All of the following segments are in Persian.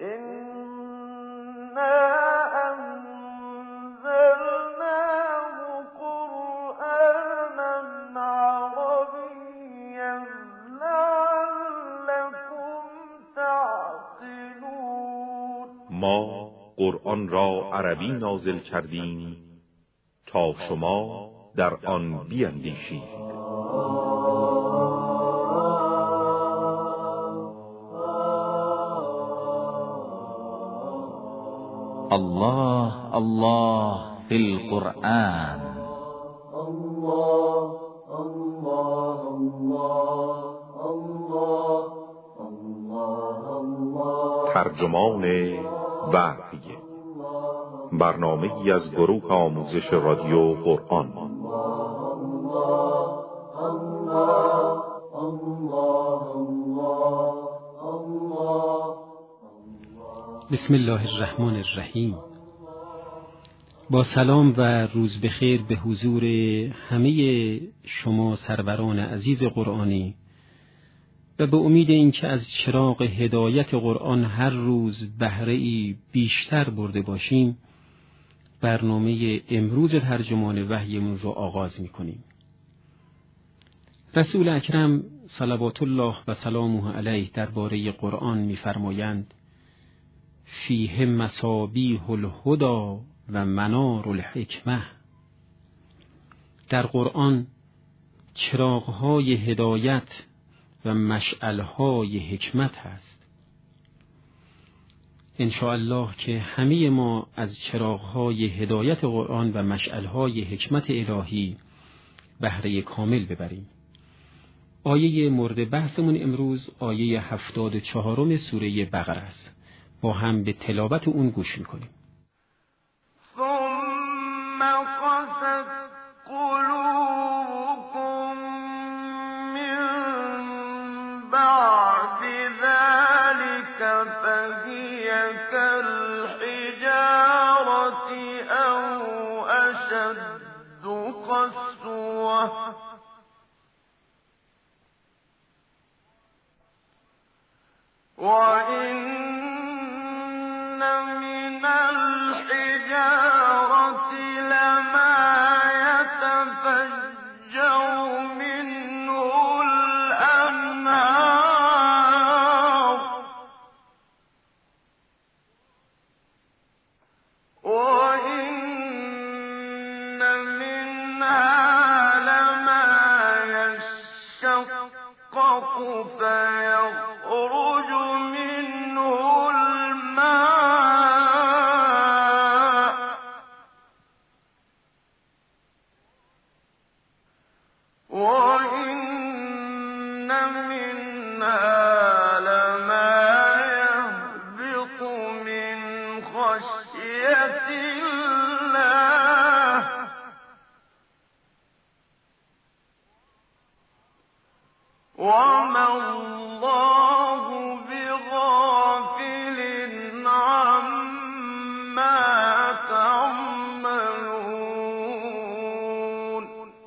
ما قرآن را عربی نازل کردیم تا شما در آن بیندیشید. الله الله فی القرآن. الله الله الله الله. ترجمان وحی، برنامه‌ای از گروه آموزش رادیو قرآن. بسم الله الرحمن الرحیم. با سلام و روز بخیر به حضور همه شما سروران عزیز قرآنی و به امید اینکه از چراغ هدایت قرآن هر روز بهره‌ای بیشتر برده باشیم، برنامه امروز ترجمان وحیمون رو آغاز می‌کنیم. رسول اکرم صلوات الله و سلامه علیه درباره قرآن می‌فرمایند: فیه مصابیح الهدی و منار الحکمه. در قرآن چراغ‌های هدایت و مشعل‌های حکمت هست. انشاءالله که همه ما از چراغ‌های هدایت قرآن و مشعل‌های حکمت الهی بهره کامل ببریم. آیه مورد بحثمون امروز آیه 74 سوره بقره است. با هم به تلاوت اون گوش می‌کنیم. ثم قست قلوبكم من بعد ذلك فهي كالحجارة أو أشد قسوة وإن من الحجارة لما يتفجر منه الأنهار وإن منها لما يشقق فيخرج منه الماء وإن منها لما يهبط من خشية الله وما الله بغافل عما تعملون.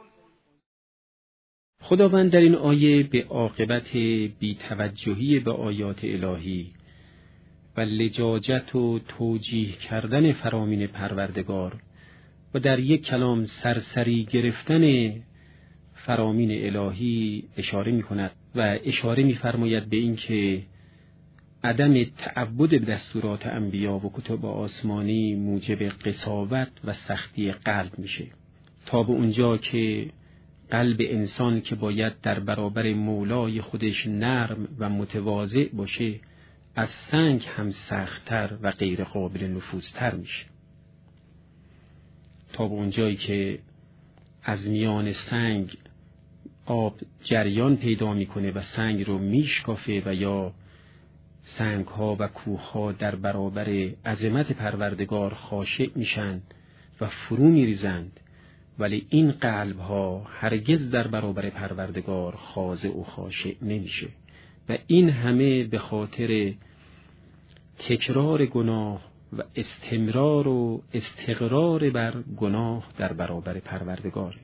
خداوند در این آیه به عاقبت بی‌توجهی به آیات الهی و لجاجت و توجیه کردن فرامین پروردگار و در یک کلام سرسری گرفتن فرامین الهی اشاره می کند و اشاره می فرماید به این که عدم تعبد به دستورات انبیا و کتب آسمانی موجب قساوت و سختی قلب میشه، تا به اونجا که قلب انسان که باید در برابر مولای خودش نرم و متواضع باشه از سنگ هم سخت‌تر و غیر قابل نفوذتر میشه، تا به اونجایی که از میان سنگ آب جریان پیدا میکنه و سنگ رو میشکافه و یا سنگ ها و کوه ها در برابر عظمت پروردگار خاشع میشن و فرو میریزند، ولی این قلب ها هرگز در برابر پروردگار خاضع و خاشع نمیشه و این همه به خاطر تکرار گناه و استمرار و استقرار بر گناه در برابر پروردگار.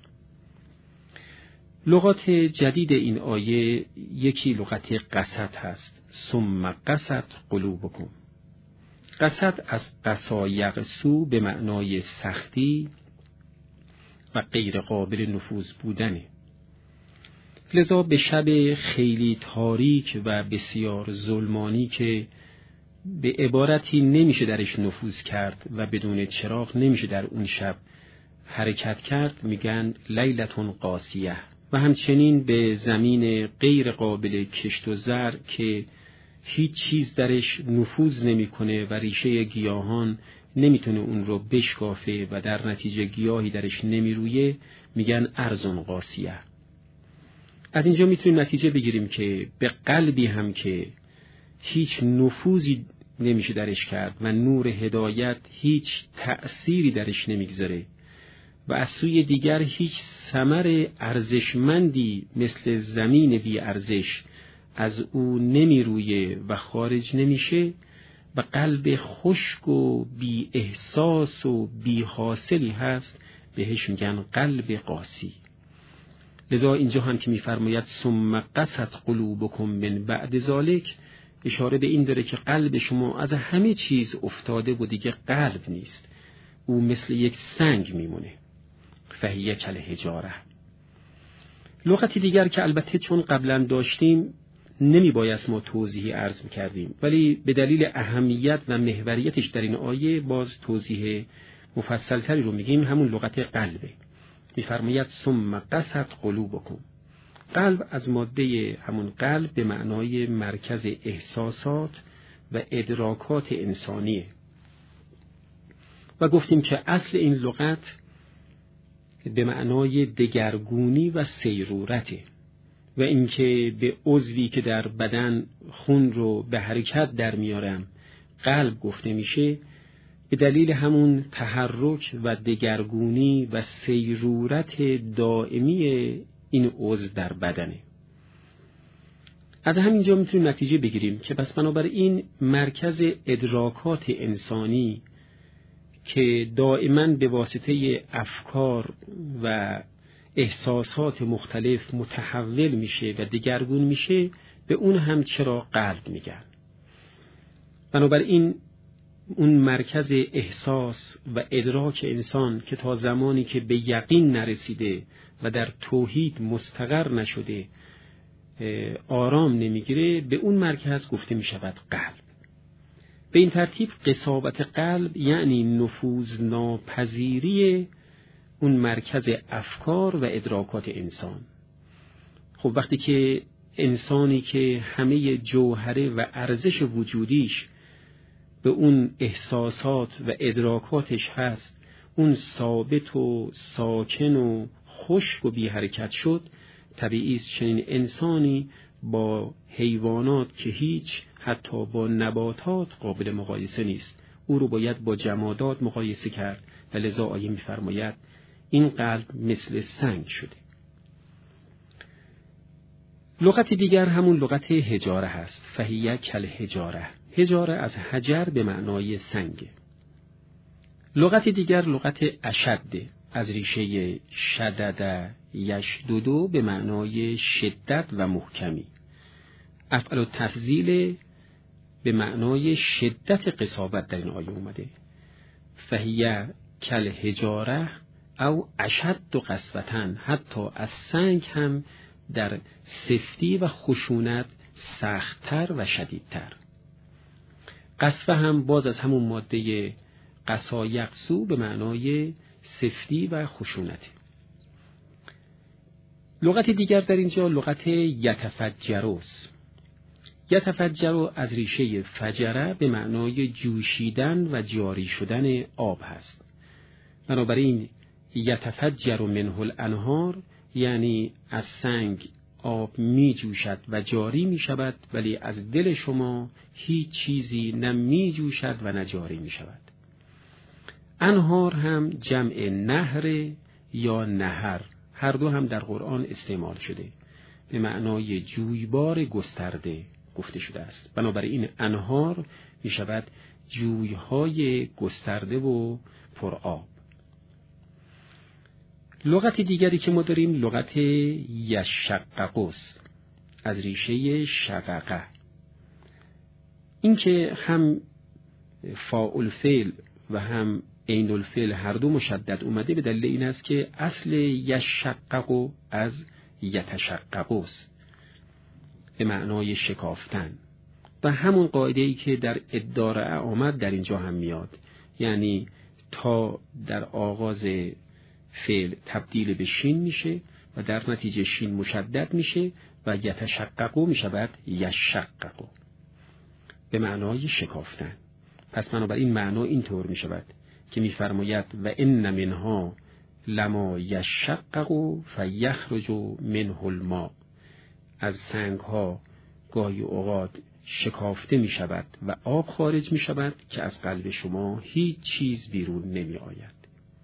لغات جدید این آیه یکی لغت قست هست، ثم قست قلوبکم، قسد از قسا یقسو به معنای سختی و غیر قابل نفوذ بودنه. لذا به شب خیلی تاریک و بسیار ظلمانی که به عبارتی نمیشه درش نفوذ کرد و بدون چراغ نمیشه در اون شب حرکت کرد، میگن لیلتون قاسیه. و همچنین به زمین غیر قابل کشت و زرع که هیچ چیز درش نفوذ نمیکنه و ریشه گیاهان نمیتونه اون رو بشکافه و در نتیجه گیاهی درش نمیرویه، میگن ارضون قاسیه. از اینجا میتونیم نتیجه بگیریم که به قلبی هم که هیچ نفوذی نمیشه درش کرد و نور هدایت هیچ تأثیری درش نمیگذاره و از سوی دیگر هیچ ثمر ارزشمندی مثل زمین بی ارزش از او نمیرویه و خارج نمیشه و قلب خشک و بی احساس و بی حاصلی هست، بهش میگن قلب قاسی. لذا اینجا هم که میفرماید ثم قست قلوبکم من بعد ذالک، اشاره به این داره که قلب شما از همه چیز افتاده و دیگه قلب نیست، او مثل یک سنگ میمونه. فهیه کالحجاره. لغتی دیگر که البته چون قبلا داشتیم نمیبایست ما توضیحی عرض میکردیم، ولی به دلیل اهمیت و محوریتش در این آیه باز توضیح مفصلتری رو میگیم، همون لغت قلبه. میفرماید ثم قست قلوبکم. قلب از ماده همون قلب به معنای مرکز احساسات و ادراکات انسانیه و گفتیم که اصل این لغت به معنای دگرگونی و سیرورته و اینکه به عضوی که در بدن خون رو به حرکت در میارم قلب گفته میشه، به دلیل همون تحرک و دگرگونی و سیرورت دائمی این عضو در بدنه. از همینجا میتونیم نتیجه بگیریم که پس بنابراین مرکز ادراکات انسانی که دائما به واسطه افکار و احساسات مختلف متحول میشه و دگرگون میشه، به اون هم چرا قلب میگن. بنابراین اون مرکز احساس و ادراک انسان که تا زمانی که به یقین نرسیده و در توحید مستقر نشده آرام نمیگیره، به اون مرکز گفته میشود قلب. به این ترتیب قساوت قلب یعنی نفوذ ناپذیری اون مرکز افکار و ادراکات انسان. خب وقتی که انسانی که همه جوهره و ارزش وجودیش به اون احساسات و ادراکاتش هست، اون ثابت و ساکن و خشک و بی حرکت شد، طبیعی است چنین انسانی با حیوانات که هیچ، حتی با نباتات قابل مقایسه نیست، او رو باید با جمادات مقایسه کرد و لذا آیه می‌فرماید این قلب مثل سنگ شده. لغت دیگر همون لغت حجاره هست. فهیه کالحجاره. حجاره از حجر به معنای سنگ. لغت دیگر لغت اشد از ریشه شدد یشددو به معنای شدت و محکمی. افعل التفضیل به معنای شدت قساوت در این آیه اومده. فهیه کالحجاره او اشد قسوتن، حتی از سنگ هم در سفتی و خشونت سخت‌تر و شدیدتر. قسوه هم باز از همون ماده قسا یقسو به معنای سفتی و خشونت. لغت دیگر در اینجا لغت یتفجروست. یتفجرو از ریشه فجره به معنای جوشیدن و جاری شدن آب هست. بنابراین یتفجر منه الانهار یعنی از سنگ آب می جوشد و جاری می شود، ولی از دل شما هیچ چیزی نه می جوشد و نه جاری می شود. انهار هم جمع نهر یا نهر، هر دو هم در قرآن استعمال شده، به معنای جویبار گسترده گفته شده است. بنابراین انهار می شود جویهای گسترده و پرآب. لغت دیگری که ما داریم لغت یشققوست از ریشه شققه. این که هم فاعل فعل و هم عین الفعل هر دو مشدد اومده به دلیل این است که اصل یشقق از یتشقق است به معنای شکافتن و همون قاعده ای که در اداره آمد در اینجا هم میاد، یعنی تا در آغاز فعل تبدیل به شین میشه و در نتیجه شین مشدد میشه و یتشقق میشود یشقق به معنای شکافتن. پس بنابراین معنا اینطور میشود که میفرماید و ان منها لما یشقق فیخرج منه الماء، از سنگ ها گاهی اوقات شکافته می شود و آب خارج می شود که از قلب شما هیچ چیز بیرون نمی آید.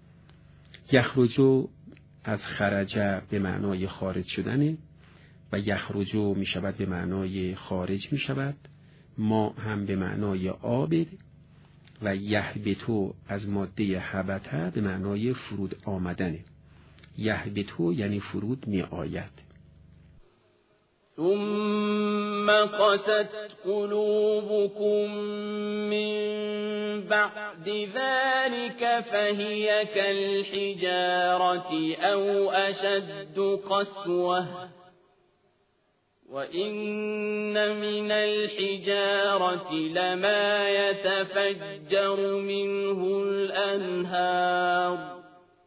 یخرجو از خرجه به معنای خارج شدنه و یخرجو می شود به معنای خارج می شود، ما هم به معنای آب و یهبتو از ماده هبته به معنای فرود آمدنه. یهبتو یعنی فرود می آید. ثم قست قلوبكم من بعد ذلك فهي كالحجارة أو أشد قسوة وإن من الحجارة لما يتفجر منه الأنهار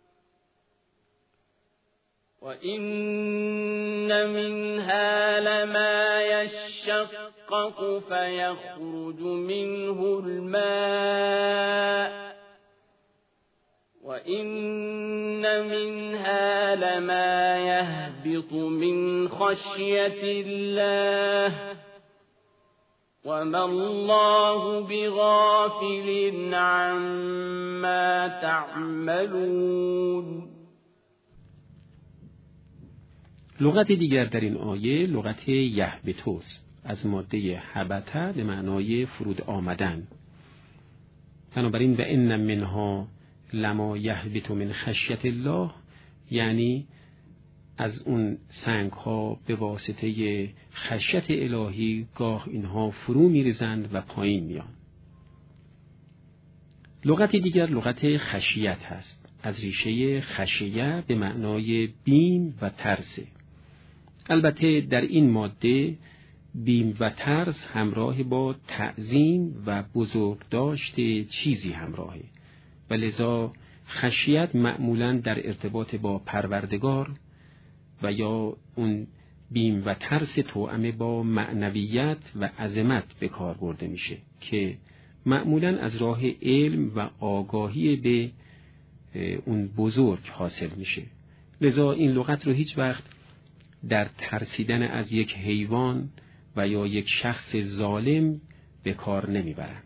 وَإِنَّ مِنْهَا لَمَا يَشَّقَّقُ فَيَخْرُجُ مِنْهُ الْمَاءُ وَإِنَّ مِنْهَا لَمَا يَهْبِطُ مِنْ خَشْيَةِ اللَّهِ وَمَا اللَّهُ بِغَافِلٍ عَمَّا تَعْمَلُونَ. لغت دیگر در این آیه لغت یهبتوست، از ماده هبته به معنای فرود آمدن. بنابراین و ان منها لما یهبط من خشیت الله، یعنی از اون سنگ ها به واسطه خشیت الهی گاه اینها فرو میریزند و پایین میان. لغت دیگر لغت خشیت هست، از ریشه خشیه به معنای بیم و ترسه. البته در این ماده بیم و ترس همراه با تعظیم و بزرگداشت چیزی همراهه و لذا خشیت معمولاً در ارتباط با پروردگار و یا اون بیم و ترس توأم با معنویت و عظمت به کار برده میشه که معمولاً از راه علم و آگاهی به اون بزرگ حاصل میشه. لذا این لغت رو هیچ وقت در ترسیدن از یک حیوان و یا یک شخص ظالم به کار نمیبرن.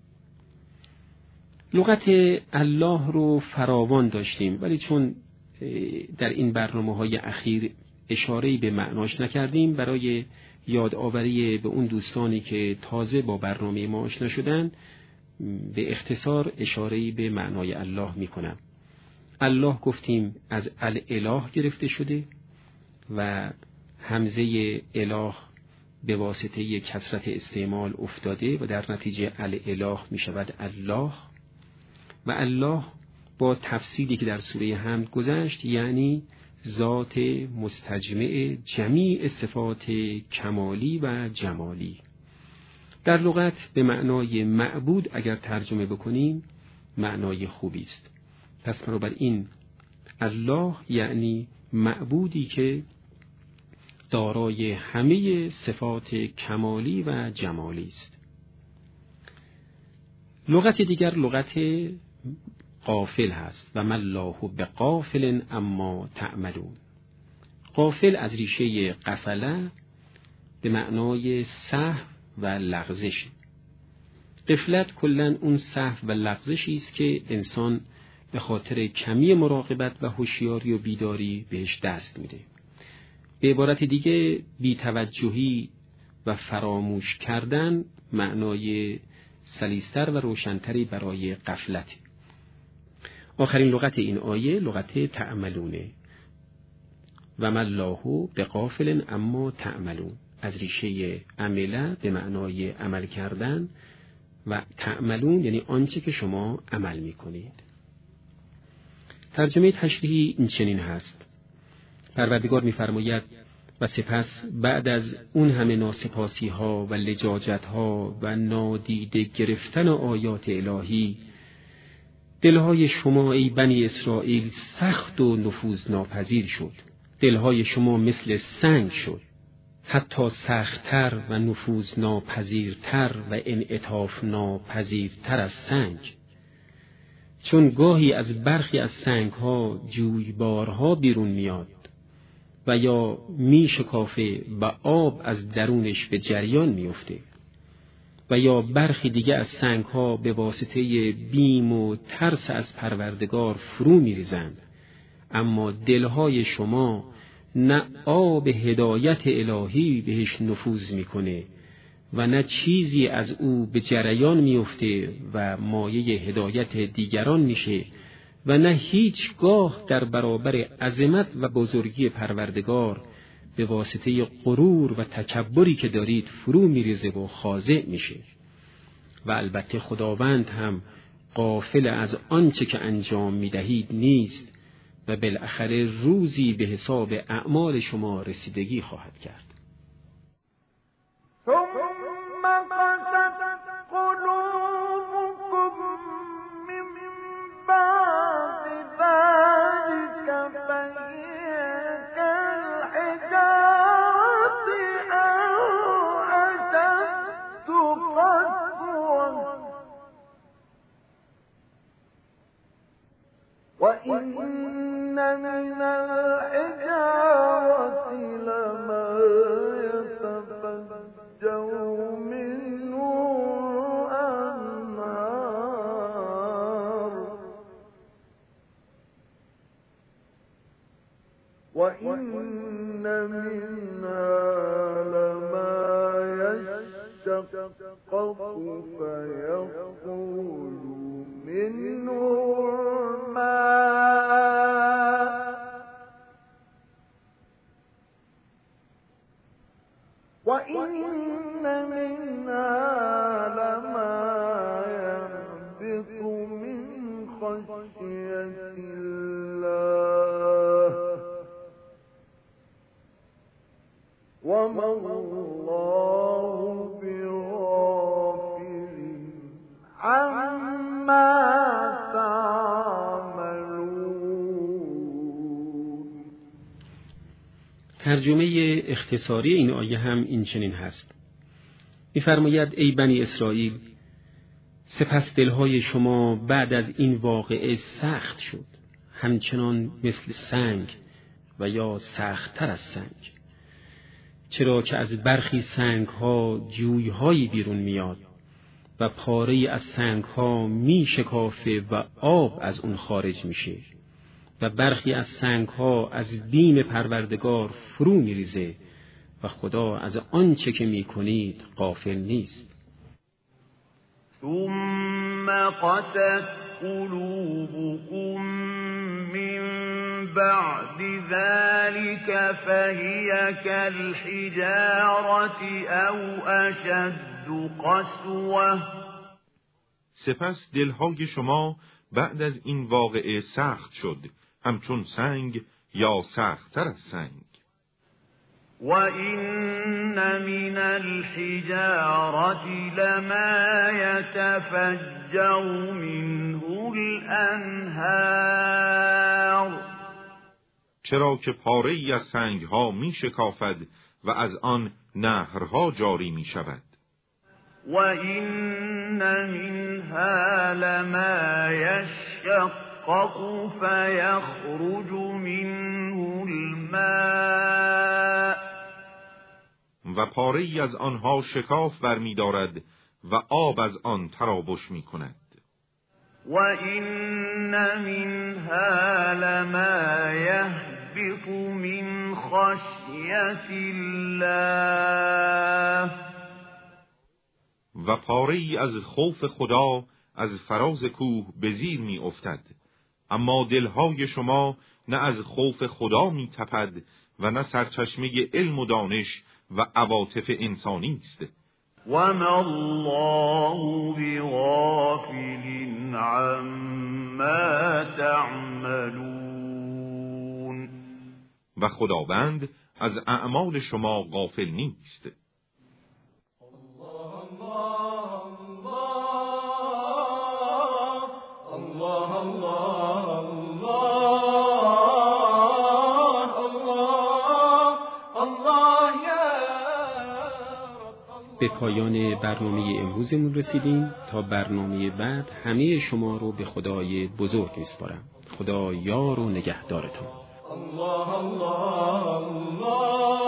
لغت الله رو فراوان داشتیم، ولی چون در این برنامه‌های اخیر اشاره‌ای به معناش نکردیم، برای یادآوری به اون دوستانی که تازه با برنامه ما آشنا شدن به اختصار اشاره‌ای به معنای الله میکنم. الله گفتیم از الاله گرفته شده و همزه اله به واسطه کثرت استعمال افتاده و در نتیجه الاله می شود الله. و الله با تفصیلی که در سوره حمد گذشت یعنی ذات مستجمع جمیع صفات کمالی و جمالی. در لغت به معنای معبود اگر ترجمه بکنیم معنای خوبی است. پس بنابراین الله یعنی معبودی که دارای همه صفات کمالی و جمالی است. لغت دیگر لغت غافل هست و ما الله بغافل اما تعملون. غافل از ریشه غفله به معنای سهو و لغزش. غفلت کلاً اون سهو و لغزشی است که انسان به خاطر کمی مراقبت و هوشیاری و بیداری بهش دست میده. به عبارت دیگه بی‌توجهی و فراموش کردن معنای سلیستر و روشنتری برای غفلت. آخرین لغت این آیه لغت تعملونه و ما الله بغافل اما تعملون، از ریشه عمله به معنای عمل کردن و تعملون یعنی آنچه که شما عمل میکنید. ترجمه تشریحی این چنین هست: پروردگار می‌فرماید و سپس بعد از اون همه ناسپاسی ها و لجاجت ها و نادیده گرفتن آیات الهی، دلهای شما ای بنی اسرائیل سخت و نفوذناپذیر شد. دلهای شما مثل سنگ شد، حتی سخت‌تر و نفوذناپذیرتر و انعطاف ناپذیرتر از سنگ. چون گاهی از برخی از سنگ‌ها جویبارها بیرون میاد و یا می شکافه و آب از درونش به جریان میفته و یا برخی دیگه از سنگ‌ها به واسطه بیم و ترس از پروردگار فرو می‌ریزند، اما دلهای شما نه آب هدایت الهی بهش نفوذ میکنه و نه چیزی از او به جریان میفته و مایه هدایت دیگران میشه و نه هیچگاه در برابر عظمت و بزرگی پروردگار به واسطه غرور و تکبری که دارید فرو میریزه و خاضع میشه. و البته خداوند هم غافل از آنچه که انجام میدهید نیست و بالاخره روزی به حساب اعمال شما رسیدگی خواهد کرد. ثم قست قلوبكم من بعد ذلك فهي كالحجارة أو أشد قسوة وإن من الحجارة لما يتفجر منه الأنهار وإن منها لما يشقق فيخرج منه وَإِنَّ مِنْهَا لَمَا يَهْبِطُ مِنْ خَشْيَةِ اللَّهِ وَمَا اللَّهُ بِغَافِلٍ عَمَّا تَعْمَلُونَ. ترجمه اختصاری این آیه هم این چنین هست: می‌فرماید ای بنی اسرائیل، سپس دلهای شما بعد از این واقعه سخت شد، همچنان مثل سنگ و یا سخت‌تر از سنگ، چرا که از برخی سنگ‌ها جوی‌هایی بیرون میاد و پاره‌ای از سنگ‌ها میشکافه و آب از اون خارج میشه و برخی از سنگ‌ها از بیم پروردگار فرو میریزه و خدا از آنچه که میکنید غافل نیست. ثم قست قلوبكم من بعد ذلك فهي كالحجارة او اشد قسوة. سپس دلهای شما بعد از این واقعه سخت شد، همچون سنگ یا سخت‌تر از سنگ. وَإِنَّ مِنَ الْحِجَارَةِ لَمَا يَتَفَجَّرُ مِنْهُ الْأَنْهَارُ. چرا که پاره‌ای از سنگ‌ها می‌شکافد و از آن نهرها جاری می‌شود. وَإِنَّ مِنْهَا لَمَا يَشَّقَّقُ فَيَخْرُجُ مِنْهُ الْمَاءُ. و پاره‌ای از آنها شکاف برمی‌دارد و آب از آن تراوش می‌کند. وَإِنَّ مِنْهَا لَمَا يَهْبِطُ مِنْ خَشْيَةِ اللَّهِ. و پاره‌ای از خوف خدا از فراز کوه به زیر می‌افتد، اما دلهای شما نه از خوف خدا می‌تپد و نه سرچشمه علم و دانش و عواطف انسانی است. وَمَا اللَّهُ بِغَافِلٍ و خداوند از اعمال شما غافل نیست. به پایان برنامه امروزمون رسیدیم. تا برنامه بعد همه شما رو به خدای بزرگ میسپارم. خدا یار و نگهدارتون. الله الله الله